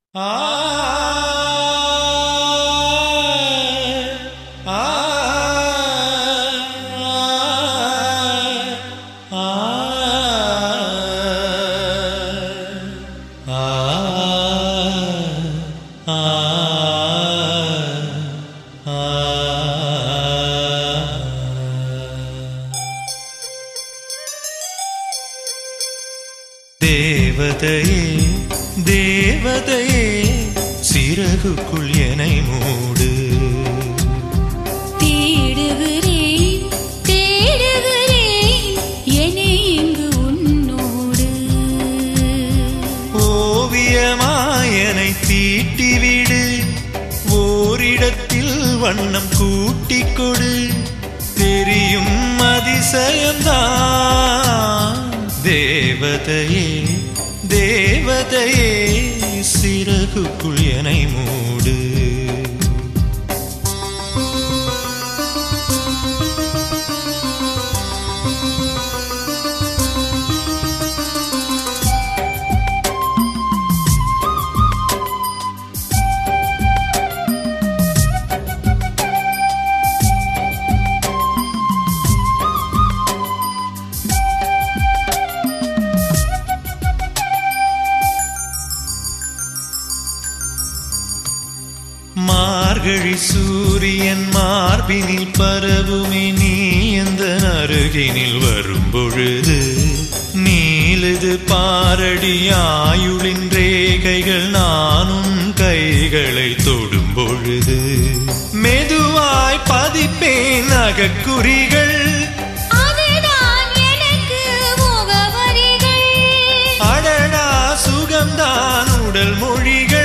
தேவதையே தேவதையே சிறகுக்குள் என்னை மூடு. தேடுகிறேன் தேடுகிறேன் என்னை இங்கு உன்னோடு. ஓவியமாயனை தீட்டிவிடு, ஓரிடத்தில் வண்ணம் கூட்டிக் கொடு. தெரியும் அதிசயம்தான். தேவதையே தேவதையே சிறகுக்குள் என்னை மூடு. மார்கழி சூரியன் மார்பினில் பரவுமே, நீ எந்த அருகினில் வரும்பொழுது. நீலது பாரடி ஆயுளின் ரேகைகள், நானும் கைகளை தொடும் பொழுது. மெதுவாய் பதிப்பேன் அகக்குறிகள், அடடா சுகம்தான் உடல் மொழிகள்.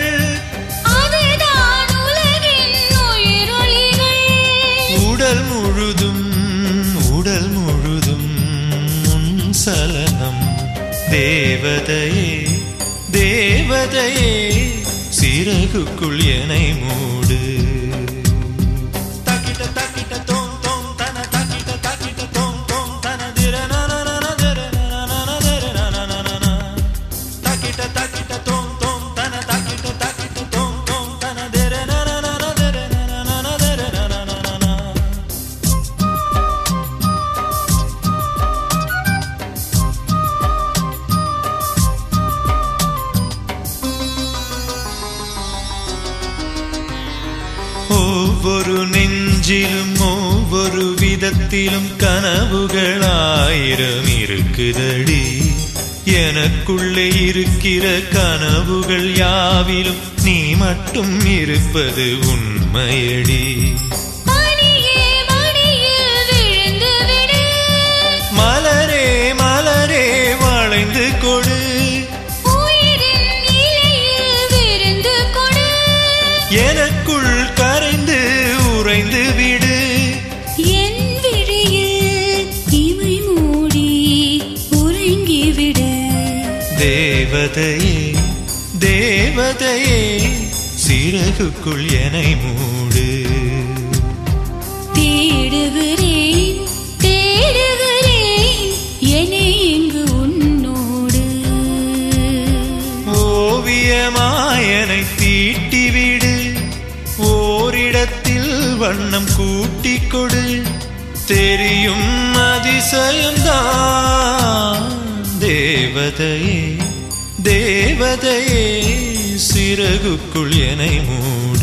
உடல் முழுதும் உன் சலனம். தேவதையே தேவதையே சிறகுக்குள் என்னை மூடு. தக்கிட்ட தக்கிட்ட தோம் தோம் தன தக்கிட்ட தக்கிட்ட தோம் தோம் தன திர நன திர நன தக்கிட்ட தக்கிட்ட தோம் தோம் தன தக்கிட்ட தக்கிட்ட தோம் தோம் தன திர நன திர நன திர நன. ஒவ்வொரு நெஞ்சிலும் ஒவ்வொரு விதத்திலும் கனவுகளாயிரம் இருக்குதடி. எனக்குள்ளே இருக்கிற கனவுகள் யாவிலும் நீ மட்டும் இருப்பது உண்மையடி. மலரே மலரே வளைந்து கொடு, எனக்குள் கரைந்து உறைந்து விடு. என் விழியில் இமை மூடி உறங்கிவிடு. தேவதையே தேவதையே சிறகுக்குள் என்னை மூடு. தேடுகிறேன் தேடுகிறேன் என்னை இங்கு உன்னோடு. ஓவியமாயனை தீட்டிவிடு, ஓரிடத்தில் வண்ணம் கூட்டிக் கொடு. தெரியும் அதிசயம்தான். தேவதையே தேவதையே சிறகுக்குள் என்னை மூடு.